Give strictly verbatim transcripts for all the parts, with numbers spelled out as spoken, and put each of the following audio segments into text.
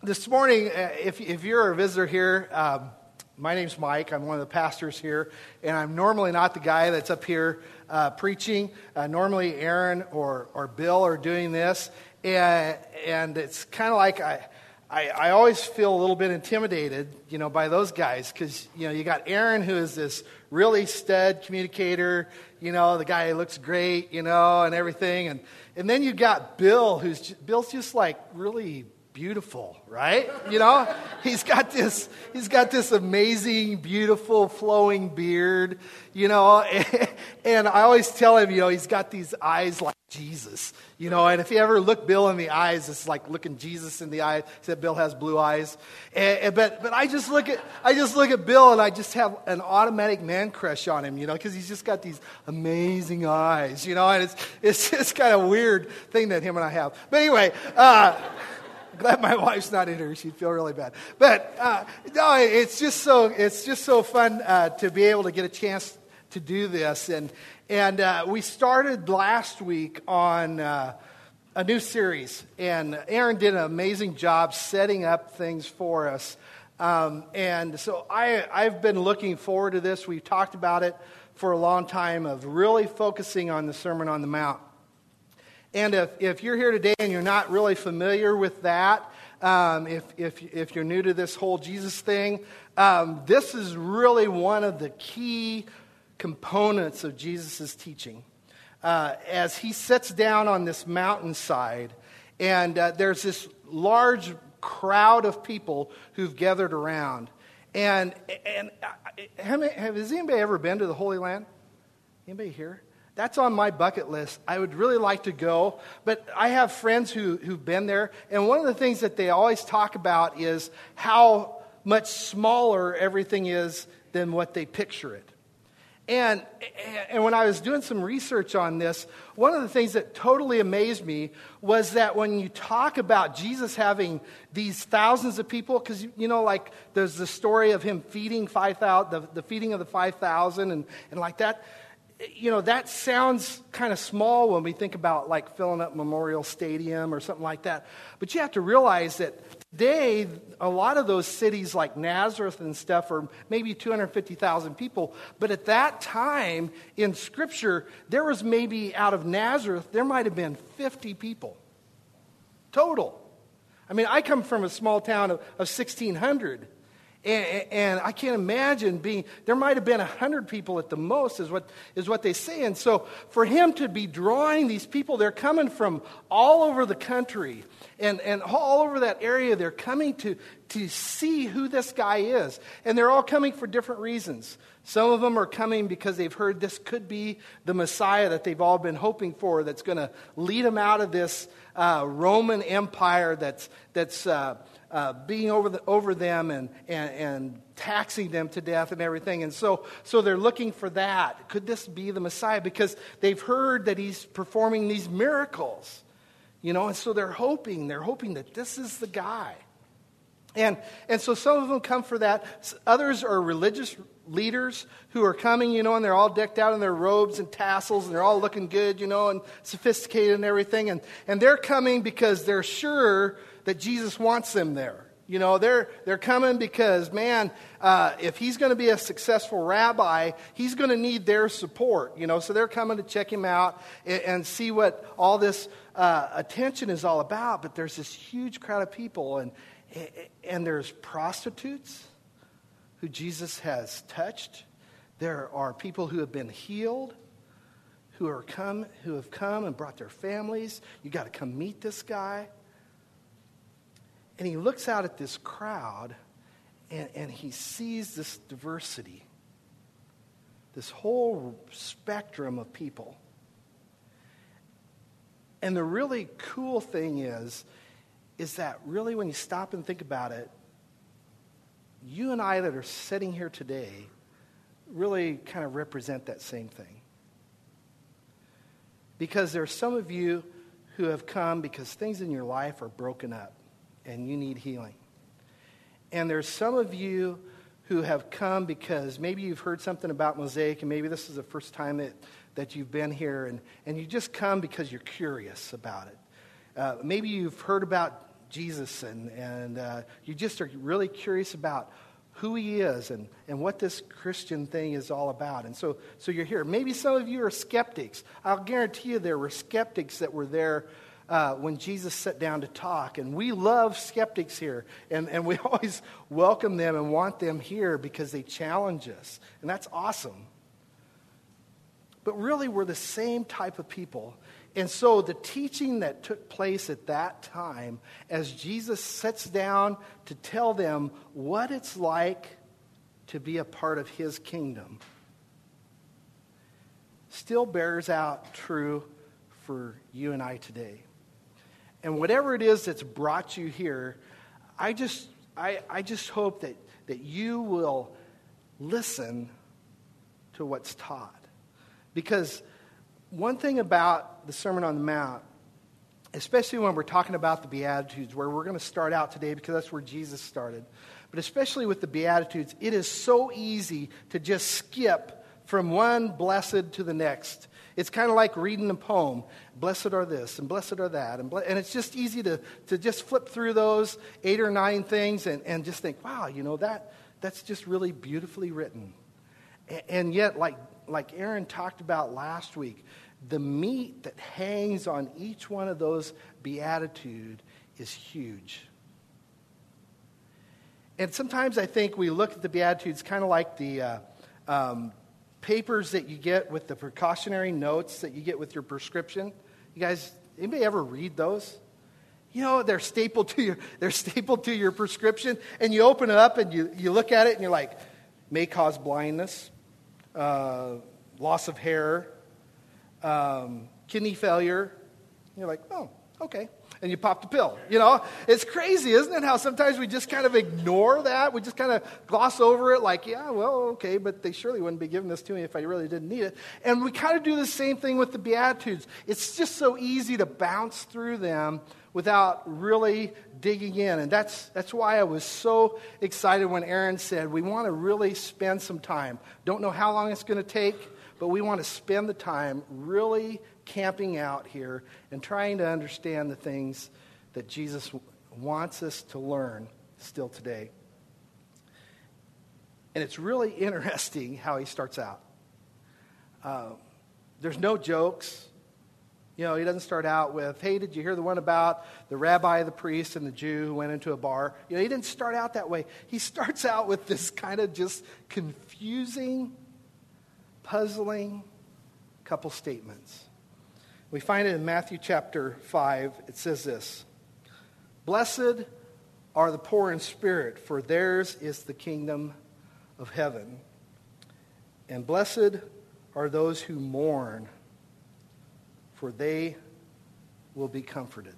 This morning, uh, if, if you're a visitor here, um, my name's Mike. I'm one of the pastors here, and I'm normally not the guy that's up here uh, preaching. Uh, normally, Aaron or, or Bill are doing this, and, and it's kind of like I, I, I always feel a little bit intimidated, you know, by those guys, because, you know, you got Aaron, who is this really stud communicator, you know, the guy who looks great, you know, and everything, and, and then you got Bill, who's just, Bill's just like really beautiful, right? You know, he's got this, he's got this amazing, beautiful, flowing beard, you know, and, and I always tell him, you know, he's got these eyes like Jesus, you know, and if you ever look Bill in the eyes, it's like looking Jesus in the eye, except Bill has blue eyes, and, and, but but I just look at, I just look at Bill, and I just have an automatic man crush on him, you know, because he's just got these amazing eyes, you know, and it's, it's just kind of weird thing that him and I have. But anyway, uh, glad my wife's not in here; she'd feel really bad. But uh, no, it's just so it's just so fun uh, to be able to get a chance to do this, and and uh, we started last week on uh, a new series, and Aaron did an amazing job setting up things for us, um, and so I I've been looking forward to this. We've talked about it for a long time of really focusing on the Sermon on the Mount. And if, if you're here today and you're not really familiar with that, um, if, if, if you're new to this whole Jesus thing, um, this is really one of the key components of Jesus' teaching. Uh, as he sits down on this mountainside, and uh, there's this large crowd of people who've gathered around. And, and uh, have, has anybody ever been to the Holy Land? Anybody here? That's on my bucket list. I would really like to go, but I have friends who, who've been there, and one of the things that they always talk about is how much smaller everything is than what they picture it. And, and when I was doing some research on this, one of the things that totally amazed me was that when you talk about Jesus having these thousands of people, because, you know, like there's the story of him feeding five thousand, the, the feeding of the five thousand, and, and like that. You know, that sounds kind of small when we think about like filling up Memorial Stadium or something like that. But you have to realize that today, a lot of those cities like Nazareth and stuff are maybe two hundred fifty thousand people. But at that time in Scripture, there was maybe out of Nazareth, there might have been fifty people total. I mean, I come from a small town of, of sixteen hundred. And, and I can't imagine being, there might have been one hundred people at the most is what is what they say. And so for him to be drawing these people, they're coming from all over the country and, and all over that area. They're coming to, to see who this guy is. And they're all coming for different reasons. Some of them are coming because they've heard this could be the Messiah that they've all been hoping for, that's going to lead them out of this uh, Roman Empire that's that's uh, uh, being over the, over them and, and and taxing them to death and everything. And so so they're looking for that. Could this be the Messiah? Because they've heard that he's performing these miracles, you know. And so they're hoping they're hoping that this is the guy. And and so some of them come for that. Others are religious leaders who are coming, you know, and they're all decked out in their robes and tassels, and they're all looking good, you know, and sophisticated and everything. And, and they're coming because they're sure that Jesus wants them there. You know, they're they're coming because, man, uh, if he's going to be a successful rabbi, he's going to need their support, you know. So they're coming to check him out and, and see what all this uh, attention is all about. But there's this huge crowd of people, and and there's prostitutes who Jesus has touched. There are people who have been healed, who are come, who have come and brought their families. You got to come meet this guy. And he looks out at this crowd, and, and he sees this diversity, this whole spectrum of people. And the really cool thing is, is that really when you stop and think about it, you and I that are sitting here today really kind of represent that same thing. Because there are some of you who have come because things in your life are broken up and you need healing. And there's some of you who have come because maybe you've heard something about Mosaic, and maybe this is the first time that, that you've been here, and, and you just come because you're curious about it. Uh, maybe you've heard about Jesus, and, and uh, you just are really curious about who he is and, and what this Christian thing is all about. And so, so you're here. Maybe some of you are skeptics. I'll guarantee you there were skeptics that were there uh, when Jesus sat down to talk. And we love skeptics here. And, and we always welcome them and want them here because they challenge us. And that's awesome. But really, we're the same type of people. And so the teaching that took place at that time, as Jesus sits down to tell them what it's like to be a part of his kingdom, still bears out true for you and I today. And whatever it is that's brought you here, I just I, I just hope that, that you will listen to what's taught. Because one thing about the Sermon on the Mount, especially when we're talking about the Beatitudes, where we're going to start out today because that's where Jesus started, but especially with the Beatitudes, it is so easy to just skip from one blessed to the next. It's kind of like reading a poem. Blessed are this, and blessed are that. And, ble- and it's just easy to, to just flip through those eight or nine things and, and just think, wow, you know, that that's just really beautifully written. And, and yet, like Like Aaron talked about last week, the meat that hangs on each one of those beatitudes is huge. And sometimes I think we look at the Beatitudes kind of like the uh, um, papers that you get with the precautionary notes that you get with your prescription. You guys, anybody ever read those? You know, they're stapled to your they're stapled to your prescription, and you open it up and you, you look at it and you're like, may cause blindness. Uh, loss of hair, um, kidney failure. You're like, oh, okay. And you pop the pill. You know, it's crazy, isn't it? How sometimes we just kind of ignore that. We just kind of gloss over it like, yeah, well, okay, but they surely wouldn't be giving this to me if I really didn't need it. And we kind of do the same thing with the Beatitudes. It's just so easy to bounce through them without really digging in. And that's that's why I was so excited when Aaron said, we want to really spend some time. Don't know how long it's going to take, but we want to spend the time really camping out here and trying to understand the things that Jesus wants us to learn still today. And it's really interesting how he starts out. Uh, there's no jokes. You know, he doesn't start out with, hey, did you hear the one about the rabbi, the priest, and the Jew who went into a bar? You know, he didn't start out that way. He starts out with this kind of just confusing, puzzling couple statements. We find it in Matthew chapter five. It says this, blessed are the poor in spirit, for theirs is the kingdom of heaven. And blessed are those who mourn, for they will be comforted.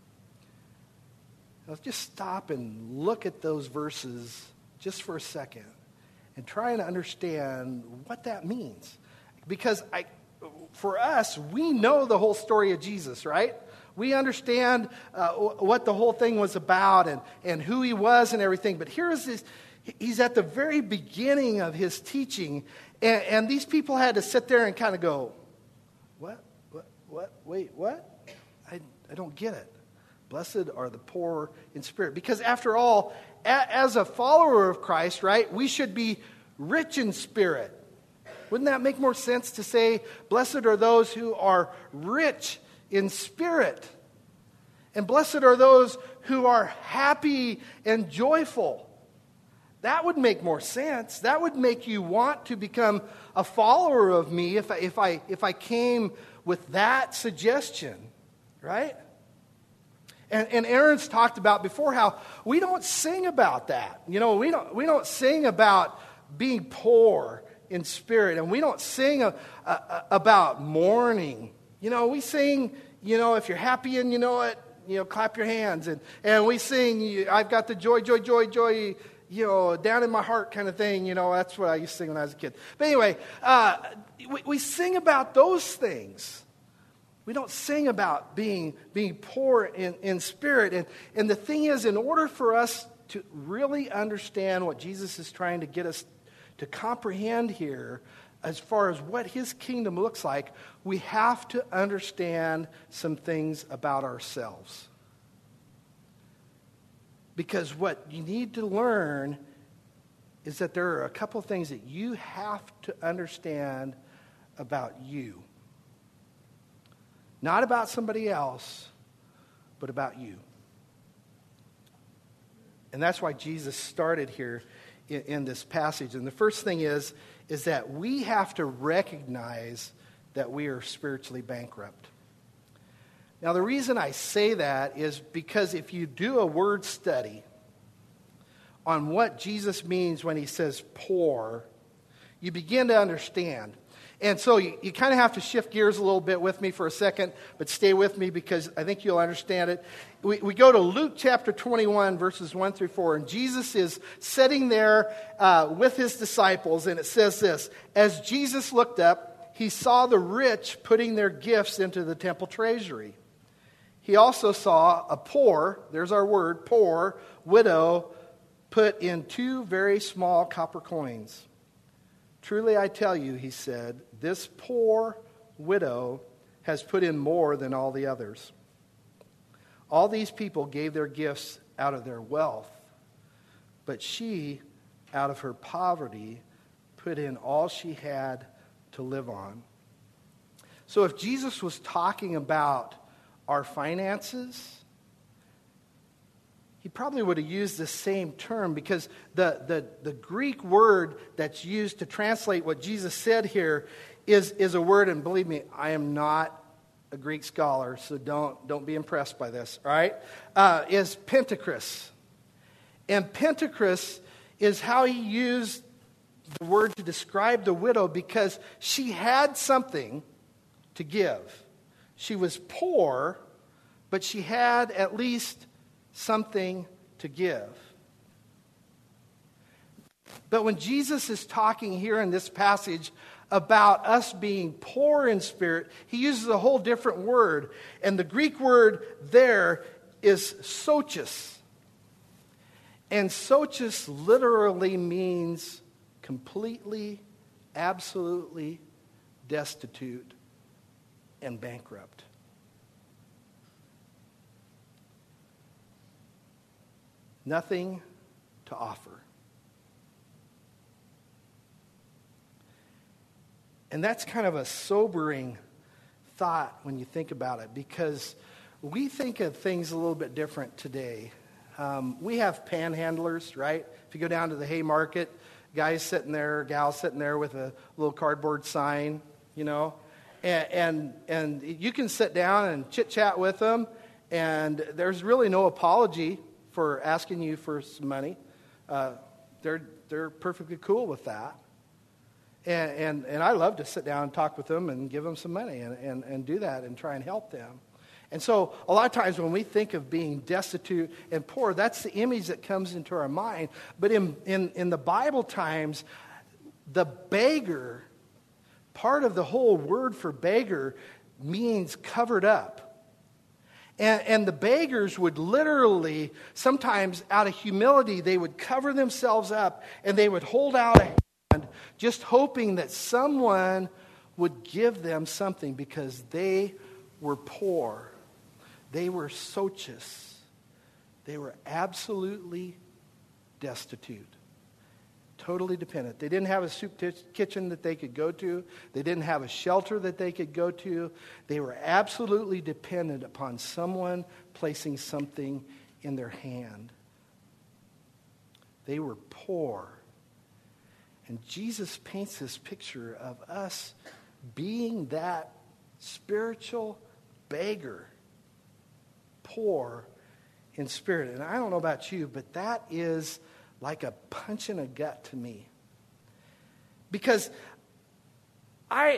Now, just stop and look at those verses just for a second and try to understand what that means. Because I, for us, we know the whole story of Jesus, right? We understand uh, what the whole thing was about and, and who he was and everything. But here's this, he's at the very beginning of his teaching, and, and these people had to sit there and kind of go, what? What? Wait, what? I, I don't get it. Blessed are the poor in spirit. Because after all, a, as a follower of Christ, right, we should be rich in spirit. Wouldn't that make more sense to say, blessed are those who are rich in spirit? And blessed are those who are happy and joyful. That would make more sense. That would make you want to become a follower of me if I, if I, if I came with that suggestion, right? And, and Aaron's talked about before how we don't sing about that. You know, we don't we don't sing about being poor in spirit, and we don't sing a, a, a, about mourning. You know, we sing, you know, if you're happy and you know it, you know, clap your hands. And, and we sing, I've got the joy, joy, joy, joy, you know, down in my heart kind of thing. You know, that's what I used to sing when I was a kid. But anyway, uh, we, we sing about those things. We don't sing about being, being poor in, in spirit. And, and the thing is, in order for us to really understand what Jesus is trying to get us to comprehend here, as far as what his kingdom looks like, we have to understand some things about ourselves. Because what you need to learn is that there are a couple of things that you have to understand about you. Not about somebody else, but about you. And that's why Jesus started here in, in this passage. And the first thing is, is that we have to recognize that we are spiritually bankrupt. Now, the reason I say that is because if you do a word study on what Jesus means when he says poor, you begin to understand. And so you, you kind of have to shift gears a little bit with me for a second, but stay with me because I think you'll understand it. We, we go to Luke chapter twenty-one, verses one through four, and Jesus is sitting there uh, with his disciples, and it says this: as Jesus looked up, he saw the rich putting their gifts into the temple treasury. He also saw a poor, there's our word, poor, widow, put in two very small copper coins. Truly I tell you, he said, this poor widow has put in more than all the others. All these people gave their gifts out of their wealth, but she, out of her poverty, put in all she had to live on. So if Jesus was talking about our finances, he probably would have used the same term, because the, the, the Greek word that's used to translate what Jesus said here is, is a word, and believe me, I am not a Greek scholar, so don't, don't be impressed by this, all right? Uh, is pentakris. And pentakris is how he used the word to describe the widow, because she had something to give. She was poor, but she had at least something to give. But when Jesus is talking here in this passage about us being poor in spirit, he uses a whole different word. And the Greek word there is sochos. And sochos literally means completely, absolutely destitute and bankrupt. Nothing to offer. And that's kind of a sobering thought when you think about it, because we think of things a little bit different today. Um, we have panhandlers, right? If you go down to the Haymarket, guys sitting there, gals sitting there with a little cardboard sign, you know, and and, and you can sit down and chit-chat with them, and there's really no apology for asking you for some money. Uh, they're they're perfectly cool with that. And, and and I love to sit down and talk with them and give them some money and, and, and do that and try and help them. And so a lot of times when we think of being destitute and poor, that's the image that comes into our mind. But in, in, in the Bible times, the beggar, part of the whole word for beggar means covered up. And, and the beggars would literally, sometimes out of humility, they would cover themselves up and they would hold out a hand, just hoping that someone would give them something, because they were poor. They were sochos. They were absolutely destitute. Totally dependent. They didn't have a soup t- kitchen that they could go to. They didn't have a shelter that they could go to. They were absolutely dependent upon someone placing something in their hand. They were poor. And Jesus paints this picture of us being that spiritual beggar, poor in spirit. And I don't know about you, but that is like a punch in the gut to me. Because I,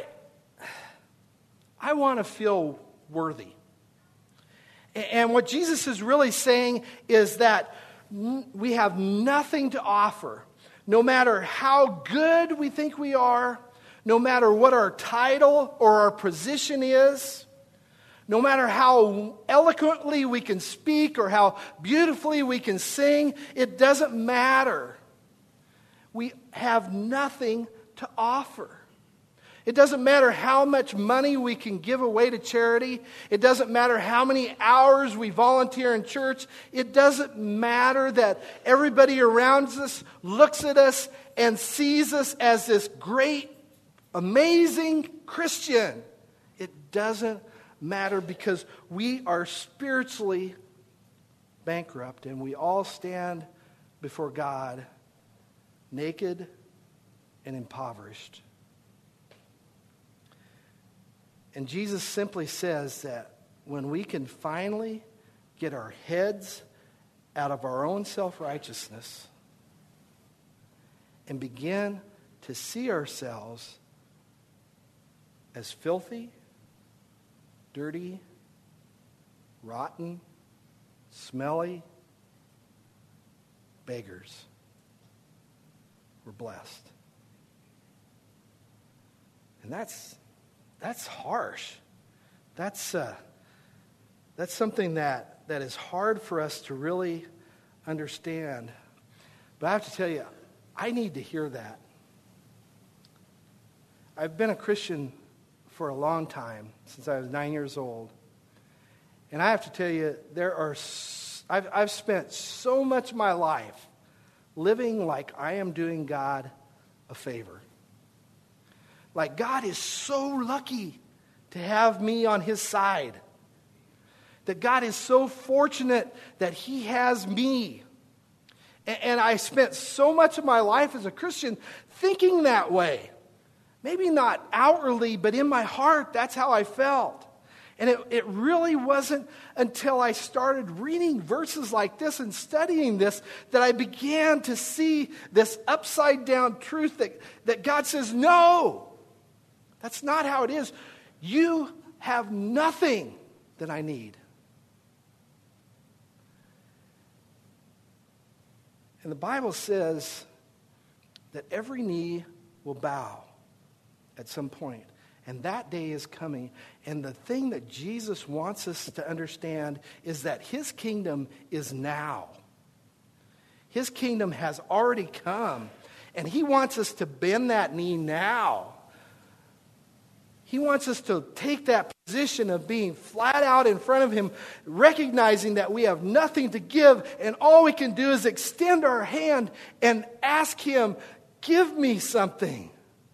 I want to feel worthy. And what Jesus is really saying is that we have nothing to offer. No matter how good we think we are, no matter what our title or our position is, no matter how eloquently we can speak or how beautifully we can sing, it doesn't matter. We have nothing to offer. It doesn't matter how much money we can give away to charity. It doesn't matter how many hours we volunteer in church. It doesn't matter that everybody around us looks at us and sees us as this great, amazing Christian. It doesn't matter because we are spiritually bankrupt and we all stand before God naked and impoverished. And Jesus simply says that when we can finally get our heads out of our own self-righteousness and begin to see ourselves as filthy, dirty, rotten, smelly beggars, we're blessed. And that's that's harsh. That's uh, that's something that, that is hard for us to really understand. But I have to tell you, I need to hear that. I've been a Christian for a long time, since I was nine years old. And I have to tell you, there are I've, I've spent so much of my life living like I am doing God a favor. Like God is so lucky to have me on his side. That God is so fortunate that he has me. And, and I spent so much of my life as a Christian thinking that way. Maybe not outwardly, but in my heart, that's how I felt. And it, it really wasn't until I started reading verses like this and studying this that I began to see this upside down truth that, that God says, no. That's not how it is. You have nothing that I need. And the Bible says that every knee will bow at some point. And that day is coming. And the thing that Jesus wants us to understand is that his kingdom is now. His kingdom has already come. And he wants us to bend that knee now. He wants us to take that position of being flat out in front of him, recognizing that we have nothing to give, and all we can do is extend our hand and ask him, give me something.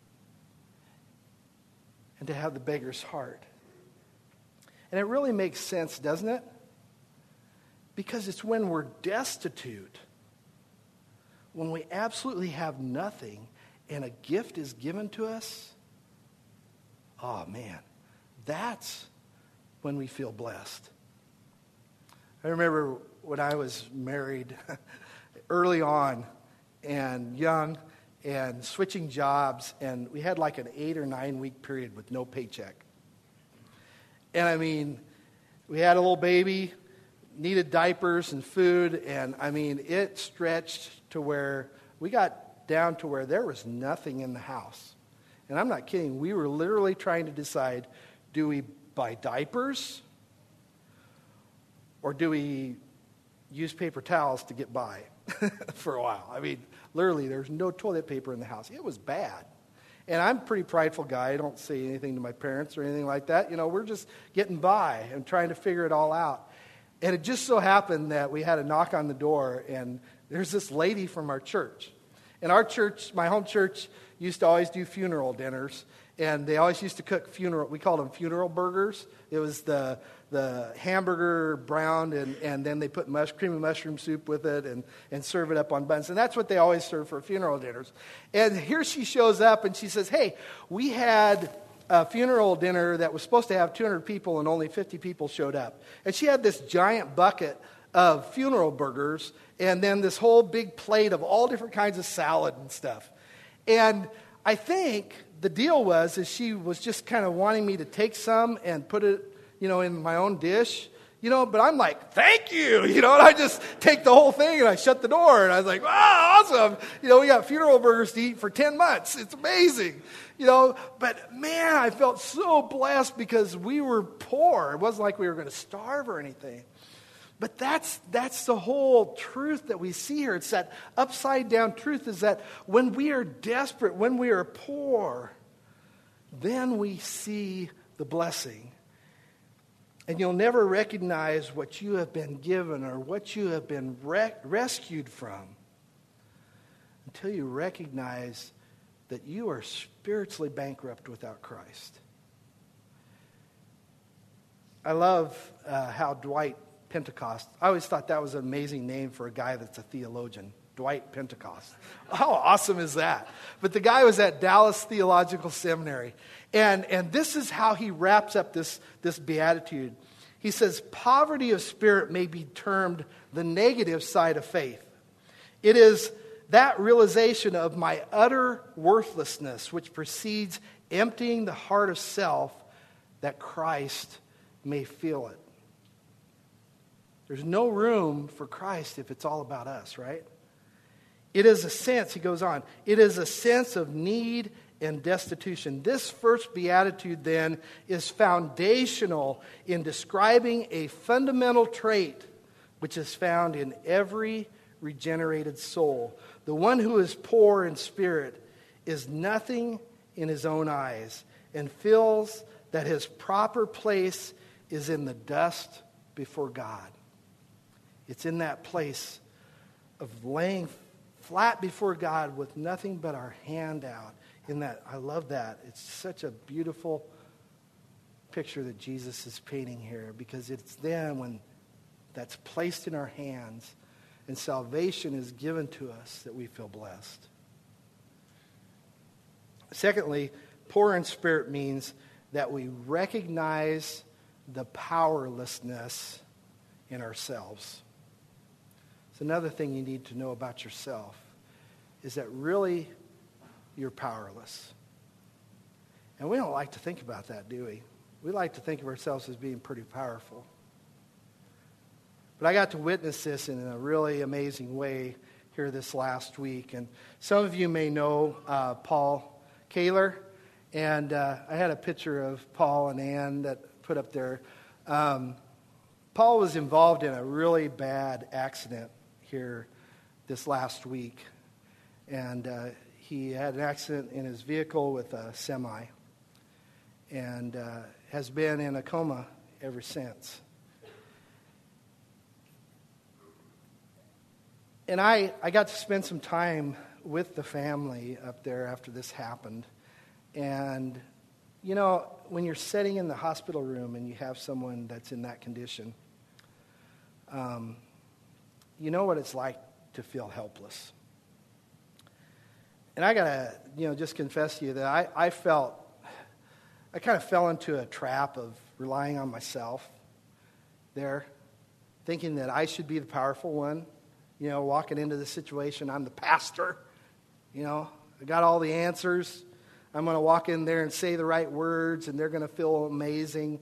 And to have the beggar's heart. And it really makes sense, doesn't it? Because it's when we're destitute, when we absolutely have nothing, and a gift is given to us, oh, man, that's when we feel blessed. I remember when I was married early on and young and switching jobs, and we had like an eight or nine week period with no paycheck. And I mean, we had a little baby, needed diapers and food, and I mean, it stretched to where we got down to where there was nothing in the house. And I'm not kidding. We were literally trying to decide, do we buy diapers or do we use paper towels to get by for a while? I mean, literally, there's no toilet paper in the house. It was bad. And I'm a pretty prideful guy. I don't say anything to my parents or anything like that. You know, we're just getting by and trying to figure it all out. And it just so happened that we had a knock on the door, and there's this lady from our church. And our church, my home church, used to always do funeral dinners, and they always used to cook funeral, we called them funeral burgers. It was the the hamburger browned, and, and then they put mush, cream and mushroom soup with it and, and serve it up on buns. And that's what they always serve for funeral dinners. And here she shows up, and she says, hey, we had a funeral dinner that was supposed to have two hundred people, and only fifty people showed up. And she had this giant bucket of funeral burgers, and then this whole big plate of all different kinds of salad and stuff. And I think the deal was is she was just kind of wanting me to take some and put it, you know, in my own dish, you know, but I'm like, thank you, you know, and I just take the whole thing and I shut the door and I was like, wow, awesome. You know, we got funeral burgers to eat for ten months. It's amazing, you know, but man, I felt so blessed because we were poor. It wasn't like we were going to starve or anything. But that's that's the whole truth that we see here. It's that upside down truth is that when we are desperate, when we are poor, then we see the blessing. And you'll never recognize what you have been given or what you have been re- rescued from until you recognize that you are spiritually bankrupt without Christ. I love uh, how Dwight Pentecost, I always thought that was an amazing name for a guy that's a theologian, Dwight Pentecost. How awesome is that? But the guy was at Dallas Theological Seminary. And, and this is how he wraps up this, this beatitude. He says, poverty of spirit may be termed the negative side of faith. It is that realization of my utter worthlessness, which precedes emptying the heart of self, that Christ may feel it. There's no room for Christ if it's all about us, right? It is a sense, he goes on, it is a sense of need and destitution. This first beatitude then is foundational in describing a fundamental trait which is found in every regenerated soul. The one who is poor in spirit is nothing in his own eyes and feels that his proper place is in the dust before God. It's in that place of laying flat before God with nothing but our hand out. In that, I love that. It's such a beautiful picture that Jesus is painting here, because it's then when that's placed in our hands and salvation is given to us that we feel blessed. Secondly, poor in spirit means that we recognize the powerlessness in ourselves. It's another thing you need to know about yourself, is that really you're powerless. And we don't like to think about that, do we? We like to think of ourselves as being pretty powerful. But I got to witness this in a really amazing way here this last week. And some of you may know uh, Paul Kaler. And uh, I had a picture of Paul and Ann that put up there. Um, Paul was involved in a really bad accident here this last week. And uh, he had an accident in his vehicle with a semi. And uh, has been in a coma ever since. And I, I got to spend some time with the family up there after this happened. And, you know, when you're sitting in the hospital room and you have someone that's in that condition, um, you know what it's like to feel helpless. And I got to, you know, just confess to you that I, I felt, I kind of fell into a trap of relying on myself there, thinking that I should be the powerful one. You know, walking into the situation, I'm the pastor. You know, I got all the answers. I'm going to walk in there and say the right words, and they're going to feel amazing.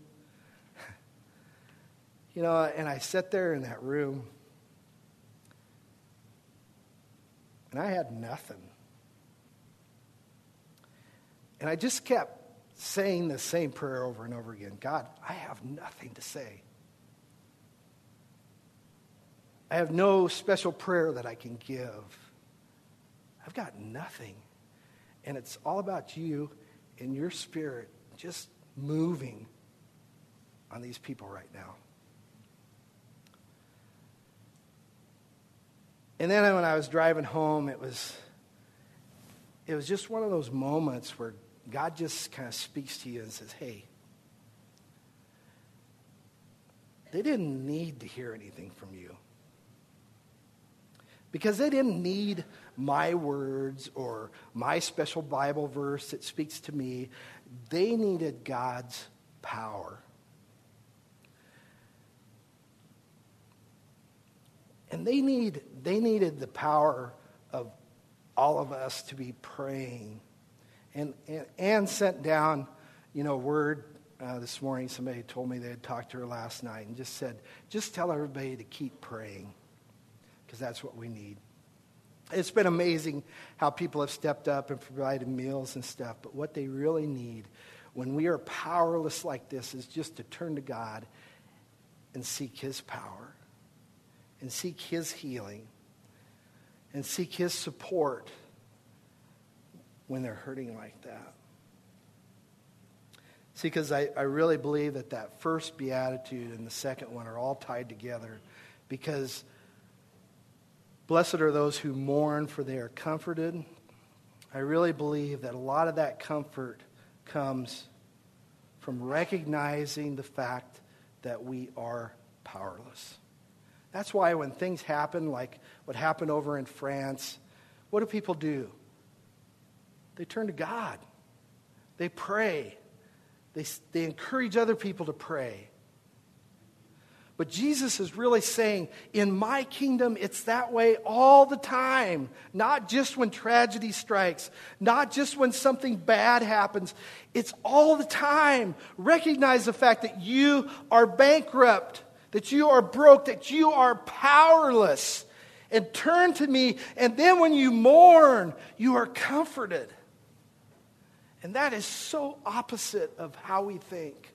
You know, and I sat there in that room, and I had nothing. And I just kept saying the same prayer over and over again. God, I have nothing to say. I have no special prayer that I can give. I've got nothing. And it's all about you and your spirit just moving on these people right now. And then when I was driving home, it was it was just one of those moments where God just kind of speaks to you and says, hey, they didn't need to hear anything from you. Because they didn't need my words or my special Bible verse that speaks to me. They needed God's power. And they need they needed the power of all of us to be praying. And and Ann sent down, you know, word uh, this morning. Somebody told me they had talked to her last night and just said, just tell everybody to keep praying. Because that's what we need. It's been amazing how people have stepped up and provided meals and stuff. But what they really need when we are powerless like this is just to turn to God and seek His power. And seek His healing. And seek His support when they're hurting like that. See, because I, I really believe that that first beatitude and the second one are all tied together, because blessed are those who mourn, for they are comforted. I really believe that a lot of that comfort comes from recognizing the fact that we are powerless. That's why when things happen, like what happened over in France, what do people do? They turn to God. They pray. They, they encourage other people to pray. But Jesus is really saying, in my kingdom, it's that way all the time. Not just when tragedy strikes. Not just when something bad happens. It's all the time. Recognize the fact that you are bankrupt. That you are broke. That you are powerless. And turn to me. And then when you mourn, you are comforted. And that is so opposite of how we think.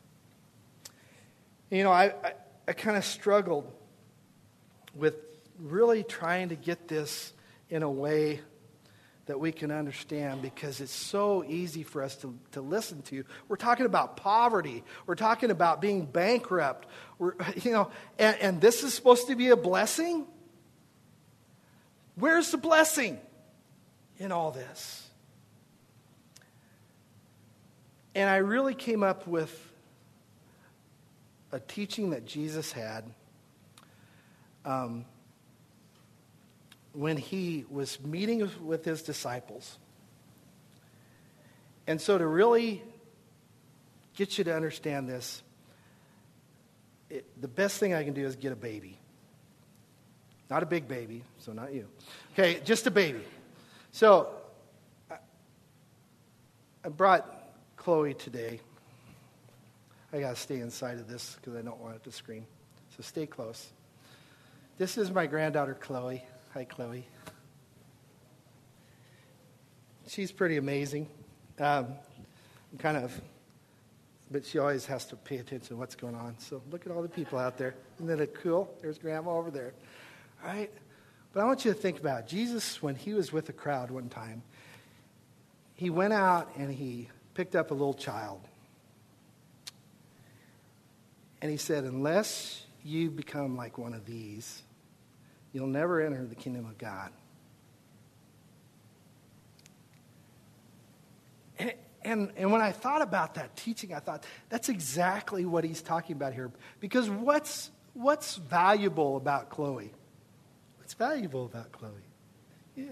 You know, I, I, I kind of struggled with really trying to get this in a way that we can understand, because it's so easy for us to, to listen to. We're talking about poverty. We're talking about being bankrupt. We're, you know, and, and this is supposed to be a blessing? Where's the blessing in all this? And I really came up with a teaching that Jesus had um, when he was meeting with his disciples. And so to really get you to understand this, it, the best thing I can do is get a baby. Not a big baby, so not you. Okay, just a baby. So I, I brought Chloe today. I got to stay inside of this because I don't want it to scream. So stay close. This is my granddaughter, Chloe. Hi, Chloe. She's pretty amazing. Um, kind of, but she always has to pay attention to what's going on. So look at all the people out there. Isn't that cool? There's Grandma over there. All right? But I want you to think about it. Jesus, when he was with a crowd one time, he went out and he picked up a little child. And he said, unless you become like one of these, you'll never enter the kingdom of God. And, and, and when I thought about that teaching, I thought, that's exactly what he's talking about here. Because what's, what's valuable about Chloe? What's valuable about Chloe? Yeah.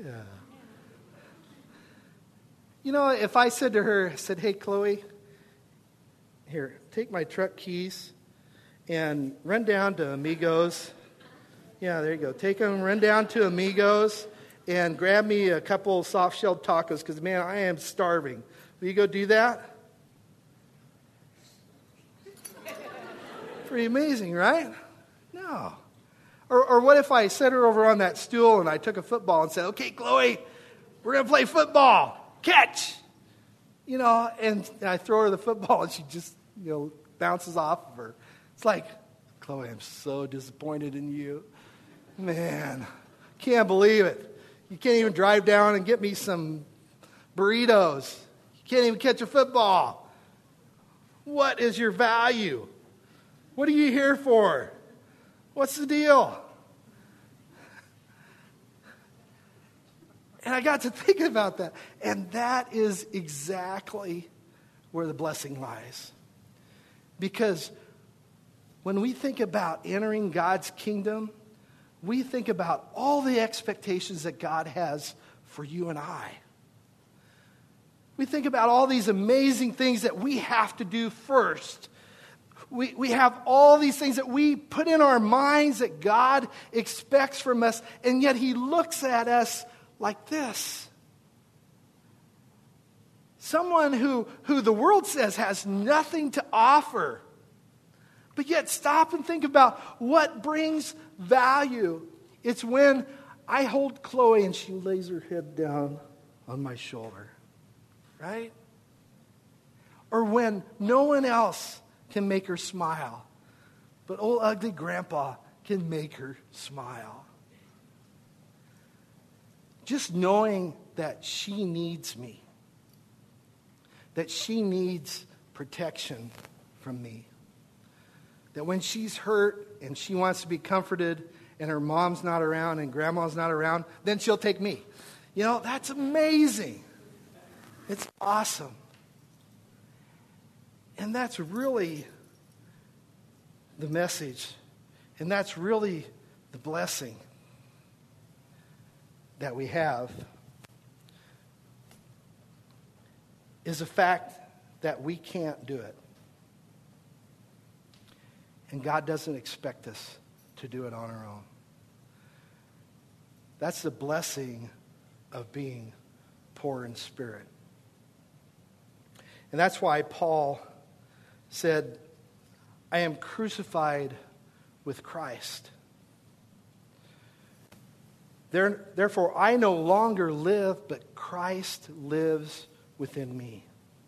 You know, if I said to her, I said, hey, Chloe, here, take my truck keys and run down to Amigos. Yeah, there you go. Take them, run down to Amigos and grab me a couple soft-shelled tacos because, man, I am starving. Will you go do that? Pretty amazing, right? No. Or, or what if I set her over on that stool and I took a football and said, okay, Chloe, we're going to play football. Catch! You know, and I throw her the football and she just, you know, bounces off of her. It's like, Chloe, I'm so disappointed in you. Man, can't believe it. You can't even drive down and get me some burritos. You can't even catch a football. What is your value? What are you here for? What's the deal? And I got to thinking about that. And that is exactly where the blessing lies. Because when we think about entering God's kingdom, we think about all the expectations that God has for you and I. We think about all these amazing things that we have to do first. We, we have all these things that we put in our minds that God expects from us, and yet he looks at us like this. Someone who, who the world says has nothing to offer. But yet stop and think about what brings value. It's when I hold Chloe and she lays her head down on my shoulder. Right? Or when no one else can make her smile, but old ugly grandpa can make her smile. Just knowing that she needs me. That she needs protection from me. That when she's hurt and she wants to be comforted and her mom's not around and grandma's not around, then she'll take me. You know, that's amazing. It's awesome. And that's really the message. And that's really the blessing that we have, is the fact that we can't do it. And God doesn't expect us to do it on our own. That's the blessing of being poor in spirit. And that's why Paul said, I am crucified with Christ. There, therefore, I no longer live, but Christ lives within me.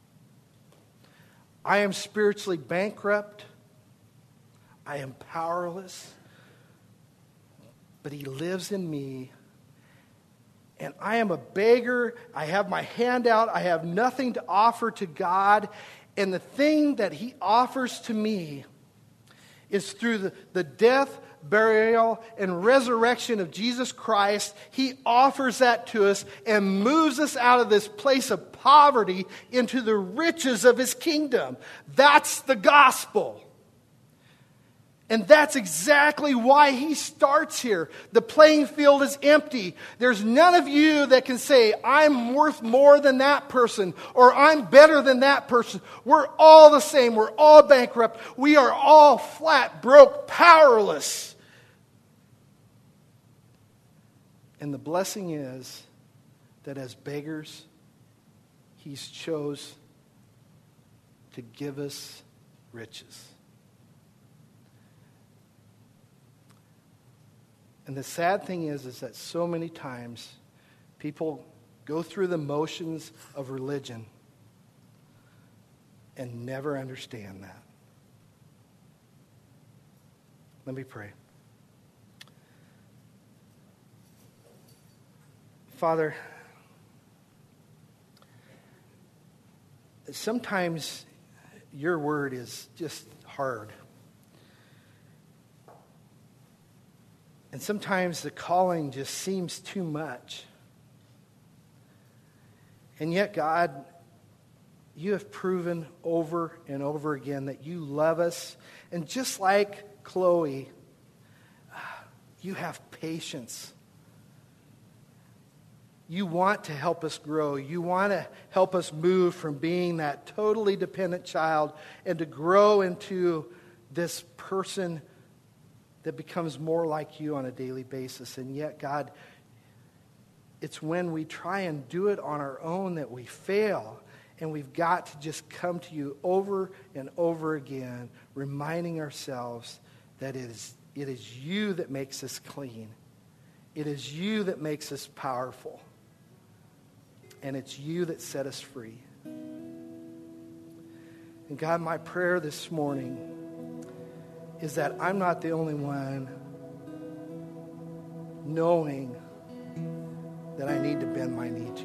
I am spiritually bankrupt. I am powerless. But He lives in me. And I am a beggar. I have my hand out. I have nothing to offer to God. And the thing that He offers to me is through the, the death, burial, and resurrection of Jesus Christ. He offers that to us and moves us out of this place of poverty into the riches of His kingdom. That's the gospel. And that's exactly why He starts here. The playing field is empty. There's none of you that can say, I'm worth more than that person, or I'm better than that person. We're all the same. We're all bankrupt. We are all flat, broke, powerless. And the blessing is that as beggars, He's chose to give us riches. And the sad thing is, is that so many times people go through the motions of religion and never understand that. Let me pray. Father, sometimes your word is just hard. And sometimes the calling just seems too much. And yet, God, you have proven over and over again that you love us. And just like Chloe, you have patience. You want to help us grow. You want to help us move from being that totally dependent child and to grow into this person that becomes more like you on a daily basis. And yet, God, it's when we try and do it on our own that we fail. And we've got to just come to you over and over again, reminding ourselves that it is, it is you that makes us clean. It is you that makes us powerful. And it's you that set us free. And God, my prayer this morning is that I'm not the only one knowing that I need to bend my knee to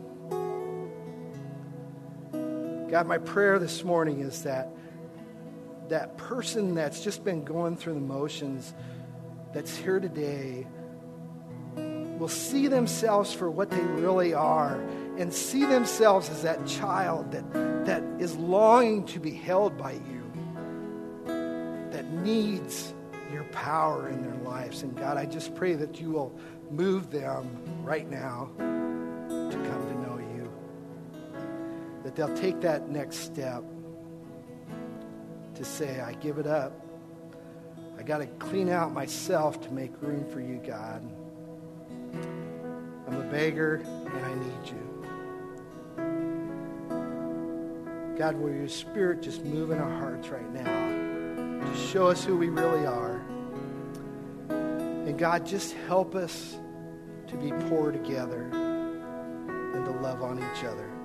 you. God, my prayer this morning is that that person that's just been going through the motions, that's here today, will see themselves for what they really are and see themselves as that child that, that is longing to be held by you, that needs your power in their lives. And God, I just pray that you will move them right now to come to know you, that they'll take that next step to say, I give it up. I got to clean out myself to make room for you, God. I'm a beggar and I need you. God, will your Spirit just move in our hearts right now to show us who we really are. And God, just help us to be poor together and to love on each other.